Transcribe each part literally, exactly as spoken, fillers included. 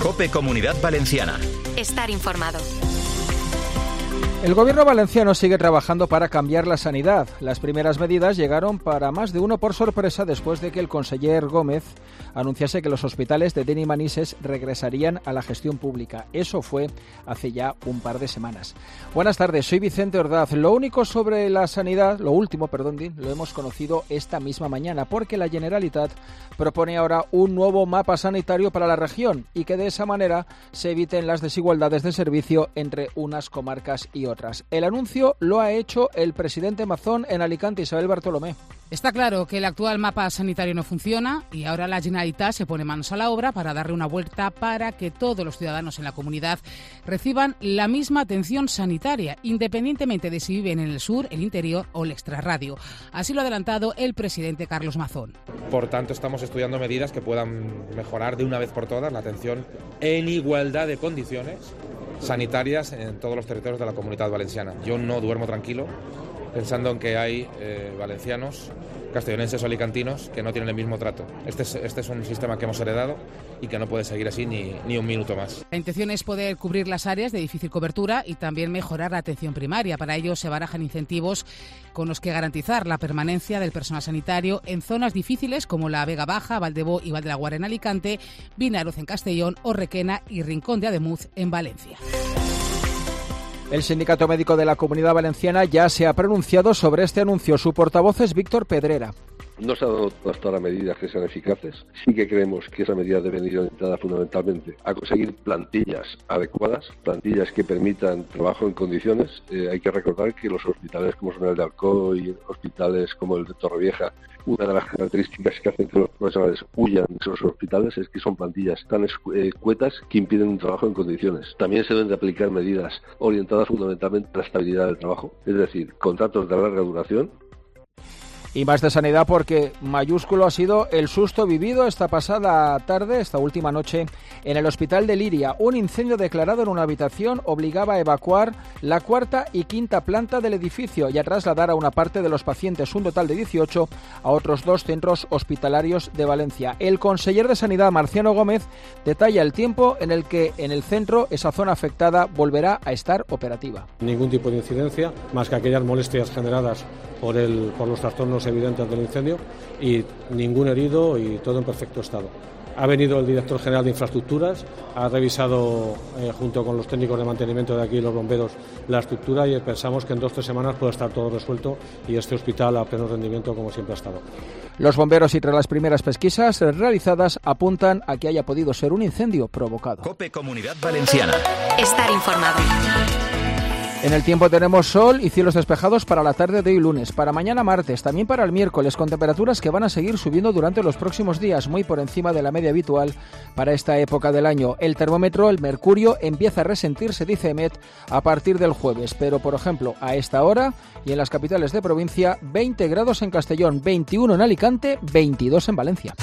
COPE Comunidad Valenciana. Estar informado. El gobierno valenciano sigue trabajando para cambiar la sanidad. Las primeras medidas llegaron para más de uno por sorpresa después de que el conseller Gómez anunciase que los hospitales de Deni y Manises regresarían a la gestión pública. Eso fue hace ya un par de semanas. Buenas tardes, soy Vicente Ordaz. Lo único sobre la sanidad, lo último, perdón, lo hemos conocido esta misma mañana, porque la Generalitat propone ahora un nuevo mapa sanitario para la región y que de esa manera se eviten las desigualdades de servicio entre unas comarcas y otras. El anuncio lo ha hecho el presidente Mazón en Alicante, Isabel Bartolomé. Está claro que el actual mapa sanitario no funciona y ahora la Generalitat se pone manos a la obra para darle una vuelta para que todos los ciudadanos en la comunidad reciban la misma atención sanitaria, independientemente de si viven en el sur, el interior o el extrarradio. Así lo ha adelantado el presidente Carlos Mazón. Por tanto, estamos estudiando medidas que puedan mejorar de una vez por todas la atención en igualdad de condiciones sanitarias en todos los territorios de la Comunidad Valenciana. Yo no duermo tranquilo pensando en que hay eh, valencianos, castellonenses o alicantinos que no tienen el mismo trato. Este es, este es un sistema que hemos heredado y que no puede seguir así ni, ni un minuto más. La intención es poder cubrir las áreas de difícil cobertura y también mejorar la atención primaria. Para ello se barajan incentivos con los que garantizar la permanencia del personal sanitario en zonas difíciles como la Vega Baja, Valdebó y Valdelaguarda en Alicante, Vinaroz en Castellón o Requena y Rincón de Ademuz en Valencia. El Sindicato Médico de la Comunidad Valenciana ya se ha pronunciado sobre este anuncio. Su portavoz es Víctor Pedrera. No se han dado hasta ahora medidas que sean eficaces. Sí que creemos que esa medida debe ir orientada fundamentalmente a conseguir plantillas adecuadas, plantillas que permitan trabajo en condiciones. Eh, hay que recordar que los hospitales como son el de Alcoy y hospitales como el de Torrevieja, una de las características que hacen que los profesionales huyan de esos hospitales es que son plantillas tan escuetas que impiden un trabajo en condiciones. También se deben de aplicar medidas orientadas fundamentalmente a la estabilidad del trabajo, es decir, contratos de larga duración. Y más de sanidad porque mayúsculo ha sido el susto vivido esta pasada tarde, esta última noche, en el hospital de Liria. Un incendio declarado en una habitación obligaba a evacuar la cuarta y quinta planta del edificio y a trasladar a una parte de los pacientes, un total de dieciocho, a otros dos centros hospitalarios de Valencia. El conseller de Sanidad, Marciano Gómez, detalla el tiempo en el que en el centro esa zona afectada volverá a estar operativa. Ningún tipo de incidencia, más que aquellas molestias generadas por, el, por los trastornos evidentes del incendio y ningún herido y todo en perfecto estado. Ha venido el director general de infraestructuras, ha revisado eh, junto con los técnicos de mantenimiento de aquí, los bomberos, la estructura y pensamos que en dos o tres semanas puede estar todo resuelto y este hospital a pleno rendimiento como siempre ha estado. Los bomberos y tras las primeras pesquisas realizadas apuntan a que haya podido ser un incendio provocado. COPE Comunidad Valenciana. Estar informado. En el tiempo tenemos sol y cielos despejados para la tarde de hoy lunes, para mañana martes, también para el miércoles, con temperaturas que van a seguir subiendo durante los próximos días, muy por encima de la media habitual para esta época del año. El termómetro, el mercurio, empieza a resentirse, dice EMET, a partir del jueves, pero por ejemplo, a esta hora y en las capitales de provincia, veinte grados en Castellón, veintiuno en Alicante, veintidós en Valencia.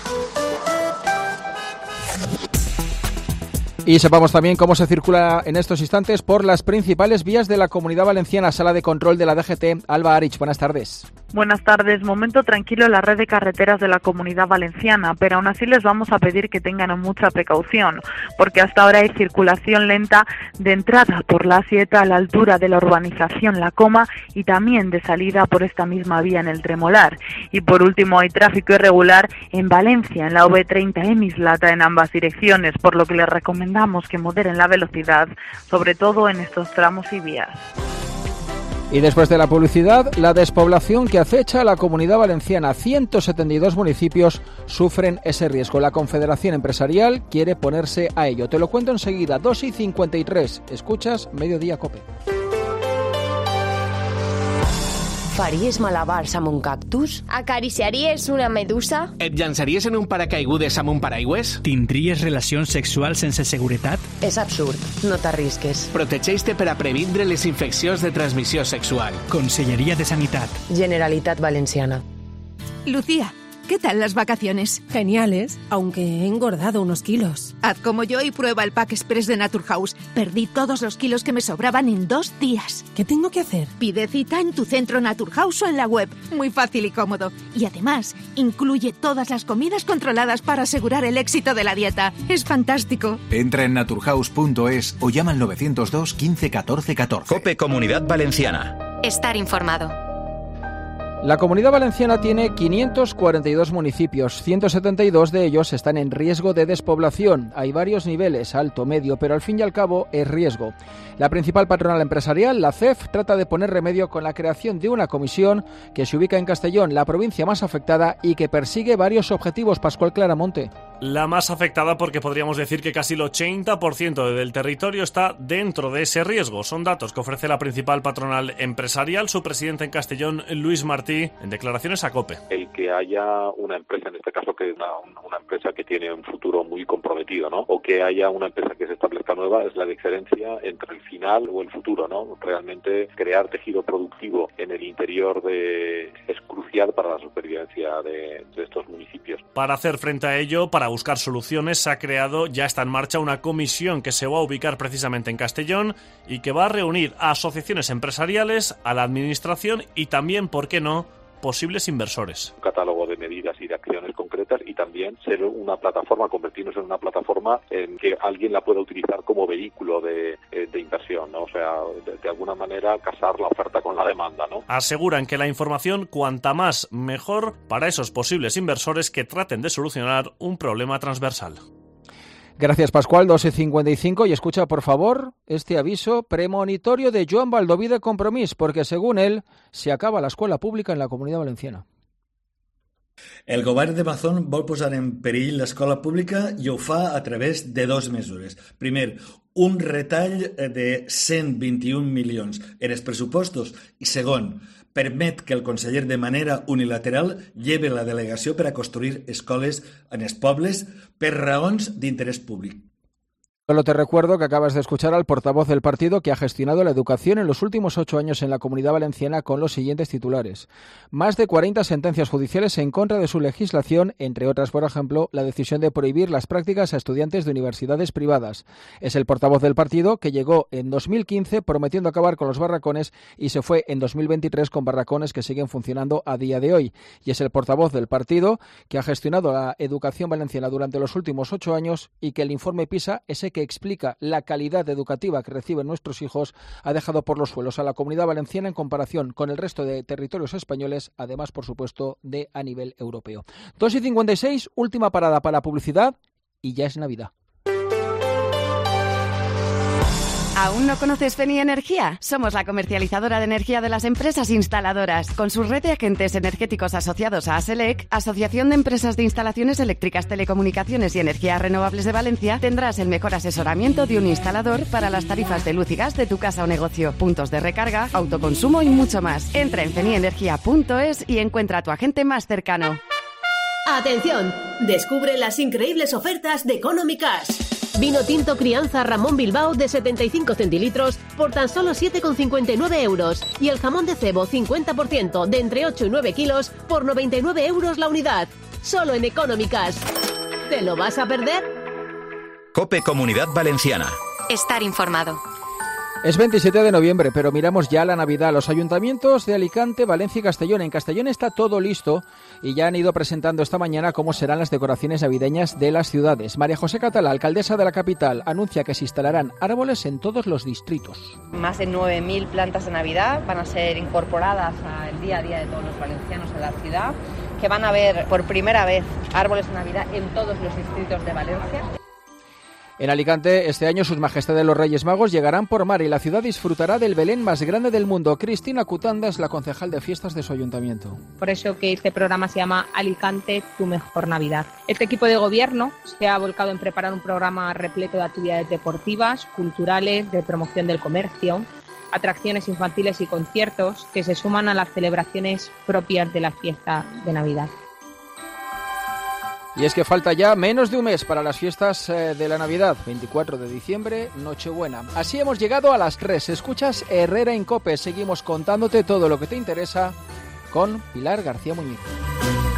Y sepamos también cómo se circula en estos instantes por las principales vías de la Comunidad Valenciana. Sala de control de la D G T, Alba Arich, buenas tardes. Buenas tardes. Momento tranquilo en la red de carreteras de la Comunidad Valenciana, pero aún así les vamos a pedir que tengan mucha precaución, porque hasta ahora hay circulación lenta de entrada por la A siete a la altura de la urbanización La Coma y también de salida por esta misma vía en el Tremolar. Y por último hay tráfico irregular en Valencia, en la O V treinta en Mislata en ambas direcciones, por lo que les recomendamos que moderen la velocidad, sobre todo en estos tramos y vías. Y después de la publicidad, la despoblación que acecha a la Comunidad Valenciana. ciento setenta y dos municipios sufren ese riesgo. La Confederación Empresarial quiere ponerse a ello. Te lo cuento enseguida, dos y cincuenta y tres. Escuchas Mediodía COPE. Faries malabars amb un cactus? Acariciaries una medusa? Et llançaries en un paracaigudes amb un paraigües? Tindries relacions sexuals sense seguretat? És absurd, no t'arrisques. Protegeix-te per a previndre les infeccions de transmissió sexual. Conselleria de Sanitat. Generalitat Valenciana. Lucía, ¿qué tal las vacaciones? Geniales, aunque he engordado unos kilos. Haz como yo y prueba el Pack Express de Naturhaus. Perdí todos los kilos que me sobraban en dos días. ¿Qué tengo que hacer? Pide cita en tu centro Naturhaus o en la web. Muy fácil y cómodo. Y además, incluye todas las comidas controladas para asegurar el éxito de la dieta. Es fantástico. Entra en naturhaus punto es o llama al novecientos dos quince catorce catorce. COPE Comunidad Valenciana. Estar informado. La Comunidad Valenciana tiene quinientos cuarenta y dos municipios, ciento setenta y dos de ellos están en riesgo de despoblación. Hay varios niveles, alto, medio, pero al fin y al cabo es riesgo. La principal patronal empresarial, la C E F, trata de poner remedio con la creación de una comisión que se ubica en Castellón, la provincia más afectada y que persigue varios objetivos. Pascual Claramonte. La más afectada porque podríamos decir que casi el ochenta por ciento del territorio está dentro de ese riesgo. Son datos que ofrece la principal patronal empresarial. Su presidente en Castellón, Luis Martí, en declaraciones a COPE. El que haya una empresa, en este caso que una, una empresa que tiene un futuro muy comprometido, ¿no? O que haya una empresa que se establezca nueva, es la diferencia entre el final o el futuro, ¿no? Realmente crear tejido productivo en el interior de es crucial para la supervivencia de, de estos municipios. Para hacer frente a ello, para buscar soluciones, se ha creado, ya está en marcha, una comisión que se va a ubicar precisamente en Castellón y que va a reunir a asociaciones empresariales, a la administración y también, ¿por qué no?, posibles inversores. Un catálogo de medidas y de acciones concretas y también ser una plataforma, convertirnos en una plataforma en que alguien la pueda utilizar como vehículo de, de inversión, ¿no? O sea, de, de alguna manera casar la oferta con la demanda, ¿no? Aseguran que la información, cuanta más, mejor para esos posibles inversores que traten de solucionar un problema transversal. Gracias, Pascual. dos y cincuenta y cinco. Y escucha, por favor, este aviso premonitorio de Joan Baldoví de Compromís, porque según él, se acaba la escuela pública en la Comunitat Valenciana. El govern de Mazón vol posar en perill l'escola pública i ho fa a través de dues mesures. Primer, un retall de cent vint-i-un milions en els pressupostos i segon, permet que el conseller de manera unilateral lleve la delegació per a construir escoles en els pobles per raons d'interès públic. Solo te recuerdo que acabas de escuchar al portavoz del partido que ha gestionado la educación en los últimos ocho años en la Comunidad Valenciana con los siguientes titulares. Más de cuarenta sentencias judiciales en contra de su legislación, entre otras, por ejemplo, la decisión de prohibir las prácticas a estudiantes de universidades privadas. Es el portavoz del partido que llegó en dos mil quince prometiendo acabar con los barracones y se fue en dos mil veintitrés con barracones que siguen funcionando a día de hoy. Y es el portavoz del partido que ha gestionado la educación valenciana durante los últimos ocho años y que el informe PISA, ese que que explica la calidad educativa que reciben nuestros hijos, ha dejado por los suelos a la Comunidad Valenciana en comparación con el resto de territorios españoles, además, por supuesto, de a nivel europeo. dos y cincuenta y seis, última parada para la publicidad y ya es Navidad. ¿Aún no conoces Feni Energía? Somos la comercializadora de energía de las empresas instaladoras. Con su red de agentes energéticos asociados a ASELEC, Asociación de Empresas de Instalaciones Eléctricas, Telecomunicaciones y Energías Renovables de Valencia, tendrás el mejor asesoramiento de un instalador para las tarifas de luz y gas de tu casa o negocio, puntos de recarga, autoconsumo y mucho más. Entra en feni energía punto es y encuentra a tu agente más cercano. ¡Atención! Descubre las increíbles ofertas de Economy Cash. Vino tinto Crianza Ramón Bilbao de setenta y cinco centilitros por tan solo siete con cincuenta y nueve euros. Y el jamón de cebo cincuenta por ciento de entre ocho y nueve kilos por noventa y nueve euros la unidad. Solo en Economy Cash. ¿Te lo vas a perder? COPE Comunidad Valenciana. Estar informado. Es veintisiete de noviembre, pero miramos ya la Navidad. Los ayuntamientos de Alicante, Valencia y Castellón. En Castellón está todo listo y ya han ido presentando esta mañana cómo serán las decoraciones navideñas de las ciudades. María José Catalá, alcaldesa de la capital, anuncia que se instalarán árboles en todos los distritos. Más de nueve mil plantas de Navidad van a ser incorporadas al día a día de todos los valencianos en la ciudad, que van a ver por primera vez árboles de Navidad en todos los distritos de Valencia. En Alicante, este año, sus majestades los Reyes Magos llegarán por mar y la ciudad disfrutará del Belén más grande del mundo. Cristina Cutanda es la concejal de fiestas de su ayuntamiento. Por eso que este programa se llama Alicante, tu mejor Navidad. Este equipo de gobierno se ha volcado en preparar un programa repleto de actividades deportivas, culturales, de promoción del comercio, atracciones infantiles y conciertos que se suman a las celebraciones propias de la fiesta de Navidad. Y es que falta ya menos de un mes para las fiestas eh, de la Navidad, veinticuatro de diciembre, Nochebuena. Así hemos llegado a las tres. Escuchas Herrera en COPE. Seguimos contándote todo lo que te interesa con Pilar García Muñiz.